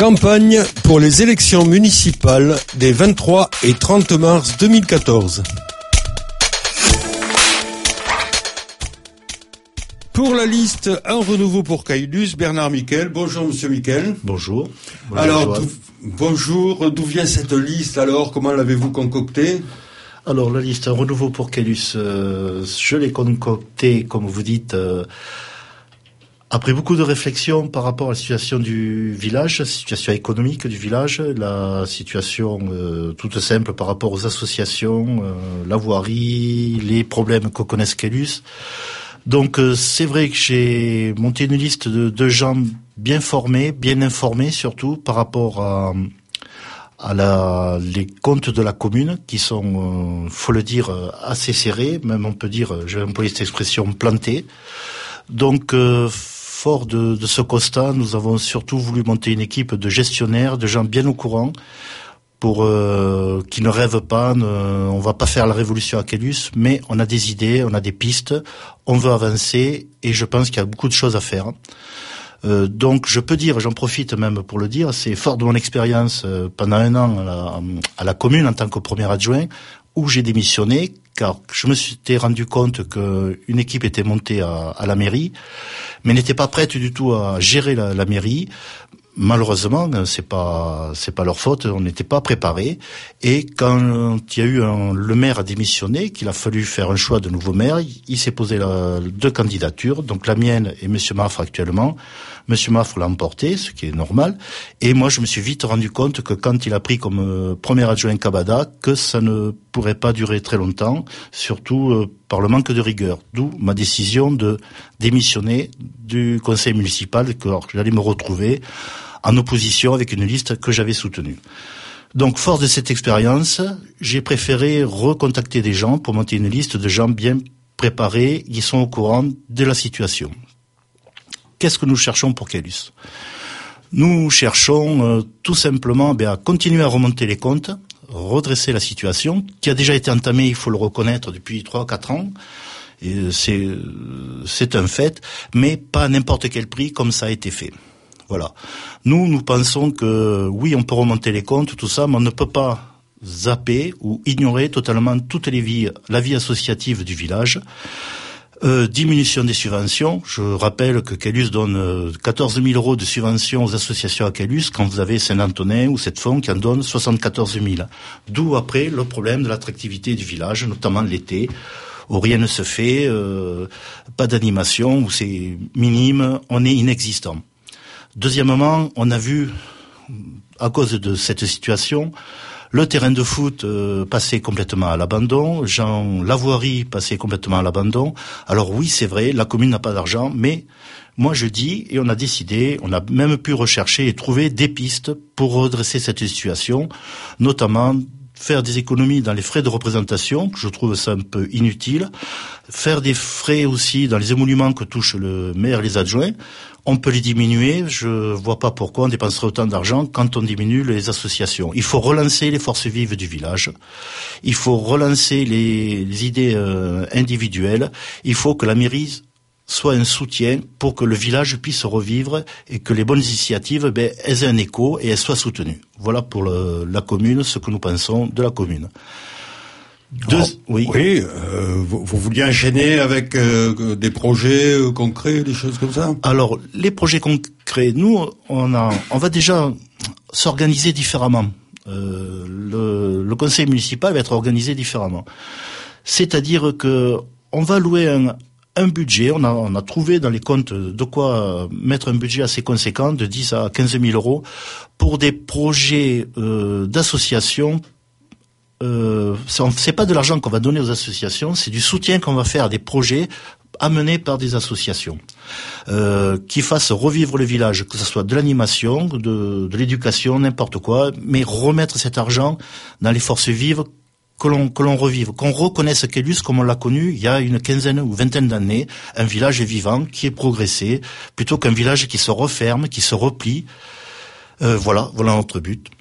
Campagne pour les élections municipales des 23 et 30 mars 2014. Pour la liste Un renouveau pour Caylus, Bernard Miquel. Bonjour Monsieur Miquel. Bonjour. Alors, bonjour. D'où vient cette liste alors? Comment l'avez-vous concoctée? Alors la liste Un renouveau pour Caylus, je l'ai concoctée, comme vous dites, après beaucoup de réflexions par rapport à la situation du village, la situation économique du village, la situation toute simple par rapport aux associations, la voirie, les problèmes que connaissent Caylus. Donc c'est vrai que j'ai monté une liste de gens bien formés, bien informés surtout par rapport à les comptes de la commune qui sont, faut le dire, assez serrés, même on peut dire, je vais employer cette expression, plantés. Donc fort de ce constat, nous avons surtout voulu monter une équipe de gestionnaires, de gens bien au courant, pour qui ne rêvent pas, on va pas faire la révolution à Caylus, mais on a des idées, on a des pistes, on veut avancer et je pense qu'il y a beaucoup de choses à faire. Donc je peux dire, j'en profite même pour le dire, c'est fort de mon expérience pendant 1 an à la commune en tant que premier adjoint, où j'ai démissionné, car je me suis rendu compte qu'une équipe était montée à la mairie, mais n'était pas prête du tout à gérer la mairie. Malheureusement, c'est pas leur faute, on n'était pas préparés. Et quand il y a eu le maire a démissionné, qu'il a fallu faire un choix de nouveau maire, il s'est posé 2 candidatures, donc la mienne et Monsieur Maffre actuellement. Monsieur Maffre l'a emporté, ce qui est normal. Et moi, je me suis vite rendu compte que quand il a pris comme premier adjoint Cabada, que ça ne pourrait pas durer très longtemps, surtout par le manque de rigueur. D'où ma décision de démissionner du conseil municipal, que j'allais me retrouver en opposition avec une liste que j'avais soutenue. Donc, fort de cette expérience, j'ai préféré recontacter des gens pour monter une liste de gens bien préparés, qui sont au courant de la situation. Qu'est-ce que nous cherchons pour Caylus? Nous cherchons tout simplement à continuer à remonter les comptes, redresser la situation, qui a déjà été entamée, il faut le reconnaître, depuis 3-4 ans. Et c'est un fait, mais pas à n'importe quel prix comme ça a été fait. Voilà. Nous pensons que oui, on peut remonter les comptes, tout ça, mais on ne peut pas zapper ou ignorer totalement la vie associative du village. Diminution des subventions. Je rappelle que Caylus donne 14 000 € de subventions aux associations à Caylus, quand vous avez Saint-Antonin ou cette fonds qui en donne 74 000. D'où après le problème de l'attractivité du village, notamment l'été, où rien ne se fait, pas d'animation, où c'est minime, on est inexistant. Deuxièmement, on a vu, à cause de cette situation, le terrain de foot passé complètement à l'abandon, la voirie passée complètement à l'abandon. Alors oui, c'est vrai, la commune n'a pas d'argent, mais moi je dis, et on a décidé, on a même pu rechercher et trouver des pistes pour redresser cette situation, notamment faire des économies dans les frais de représentation, je trouve ça un peu inutile, faire des frais aussi dans les émoluments que touchent le maire et les adjoints. On peut les diminuer, je vois pas pourquoi on dépenserait autant d'argent quand on diminue les associations. Il faut relancer les forces vives du village, il faut relancer les idées individuelles, il faut que la mairie soit un soutien pour que le village puisse revivre et que les bonnes initiatives aient un écho et elles soient soutenues. Voilà pour la commune, ce que nous pensons de la commune. Oui, vous vouliez enchaîner avec des projets concrets, des choses comme ça? Alors, les projets concrets, nous, on va déjà s'organiser différemment. Le conseil municipal va être organisé différemment. C'est-à-dire que on va louer un budget, on a trouvé dans les comptes de quoi mettre un budget assez conséquent, de 10 à 15 000 € pour des projets d'associations. C'est pas de l'argent qu'on va donner aux associations, c'est du soutien qu'on va faire à des projets amenés par des associations qui fassent revivre le village, que ce soit de l'animation, de l'éducation, n'importe quoi, mais remettre cet argent dans les forces vives, que l'on revive, qu'on reconnaisse Caylus comme on l'a connu il y a une 15aine ou 20aine d'années, un village vivant qui est progressé, plutôt qu'un village qui se referme, qui se replie. Voilà notre but.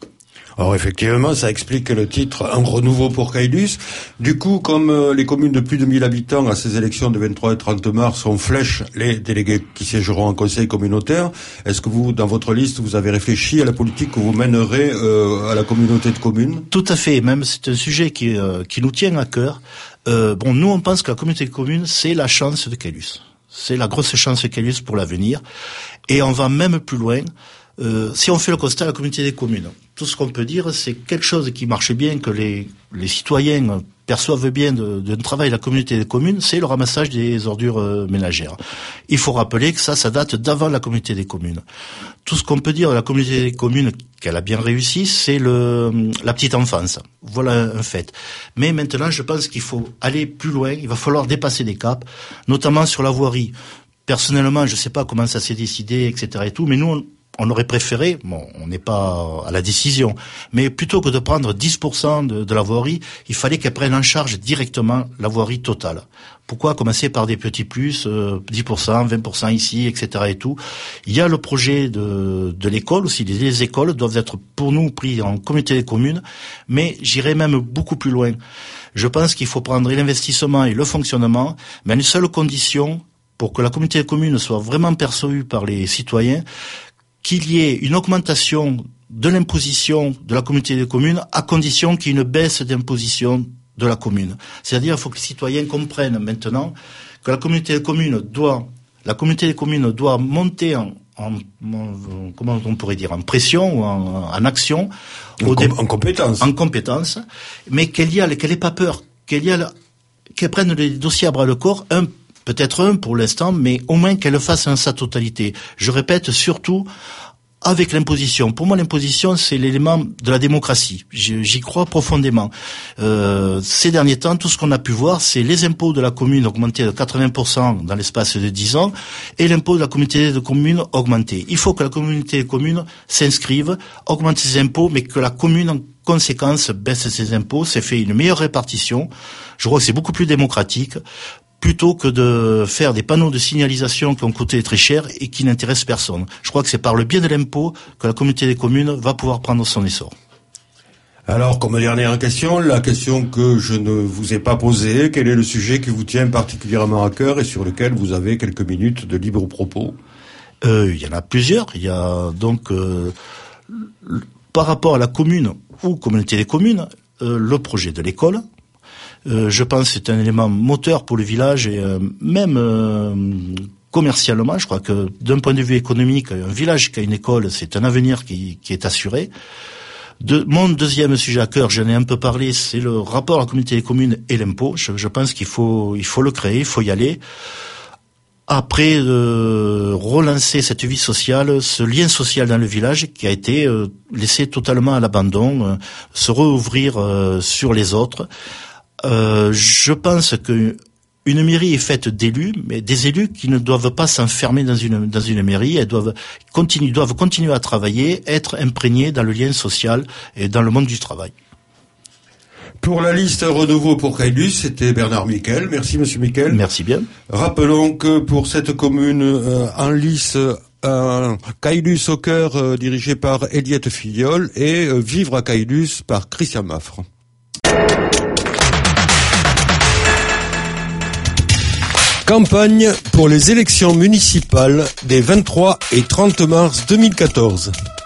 Alors effectivement, ça explique le titre « Un renouveau pour Caylus ». Du coup, comme les communes de plus de 1000 habitants à ces élections de 23 et 30 mars, on flèche les délégués qui siégeront en conseil communautaire. Est-ce que vous, dans votre liste, vous avez réfléchi à la politique que vous mènerez à la communauté de communes? Tout à fait, même c'est un sujet qui nous tient à cœur. Nous on pense que la communauté de communes, c'est la chance de Caylus. C'est la grosse chance de Caylus pour l'avenir. Et on va même plus loin. Si on fait le constat de la communauté des communes, tout ce qu'on peut dire, c'est quelque chose qui marche bien, que les citoyens perçoivent bien de travail de la communauté des communes, c'est le ramassage des ordures ménagères. Il faut rappeler que ça date d'avant la communauté des communes. Tout ce qu'on peut dire de la communauté des communes, qu'elle a bien réussi, c'est la petite enfance. Voilà un fait. Mais maintenant, je pense qu'il faut aller plus loin, il va falloir dépasser des caps, notamment sur la voirie. Personnellement, je sais pas comment ça s'est décidé, etc. et tout, mais nous, on aurait préféré, bon, on n'est pas à la décision, mais plutôt que de prendre 10% de la voirie, il fallait qu'elle prenne en charge directement la voirie totale. Pourquoi commencer par des petits plus, 10%, 20% ici, etc. et tout. Il y a le projet de l'école aussi. Les écoles doivent être pour nous pris en communauté des communes, mais j'irai même beaucoup plus loin. Je pense qu'il faut prendre l'investissement et le fonctionnement, mais à une seule condition, pour que la communauté des communes soit vraiment perçue par les citoyens, qu'il y ait une augmentation de l'imposition de la communauté des communes à condition qu'il y ait une baisse d'imposition de la commune. C'est-à-dire, il faut que les citoyens comprennent maintenant que la communauté des communes doit monter comment on pourrait dire, en pression ou en action, en compétence, mais qu'elle ait pas peur, qu'elle prenne les dossiers à bras le corps, peut-être un pour l'instant, mais au moins qu'elle le fasse en sa totalité. Je répète, surtout avec l'imposition. Pour moi, l'imposition, c'est l'élément de la démocratie. J'y crois profondément. Ces derniers temps, tout ce qu'on a pu voir, c'est les impôts de la commune augmentés de 80% dans l'espace de 10 ans et l'impôt de la communauté de communes augmenté. Il faut que la communauté de communes s'inscrive, augmente ses impôts, mais que la commune, en conséquence, baisse ses impôts. C'est fait une meilleure répartition. Je crois que c'est beaucoup plus démocratique, plutôt que de faire des panneaux de signalisation qui ont coûté très cher et qui n'intéressent personne. Je crois que c'est par le biais de l'impôt que la communauté des communes va pouvoir prendre son essor. Alors, comme dernière question, la question que je ne vous ai pas posée, quel est le sujet qui vous tient particulièrement à cœur et sur lequel vous avez quelques minutes de libre propos? Il y en a plusieurs. Il y a donc, par rapport à la commune ou communauté des communes, le projet de l'école. Je pense que c'est un élément moteur pour le village et même commercialement, je crois que d'un point de vue économique, un village qui a une école, c'est un avenir qui est assuré. Mon deuxième sujet à cœur, j'en ai un peu parlé, c'est le rapport à la communauté des communes et l'impôt. Je pense qu'il faut le créer, il faut y aller. Après relancer cette vie sociale, ce lien social dans le village qui a été laissé totalement à l'abandon, se rouvrir sur les autres. Je pense que une mairie est faite d'élus, mais des élus qui ne doivent pas s'enfermer dans une mairie, elles doivent continuer à travailler, être imprégnés dans le lien social et dans le monde du travail. Pour la liste Renouveau pour Caylus, c'était Bernard Miquel. Merci Monsieur Miquel. Merci bien. Rappelons que pour cette commune en lice, Caylus au cœur dirigé par Eliette Filiol et Vivre à Caylus par Christian Maffre. Campagne pour les élections municipales des 23 et 30 mars 2014.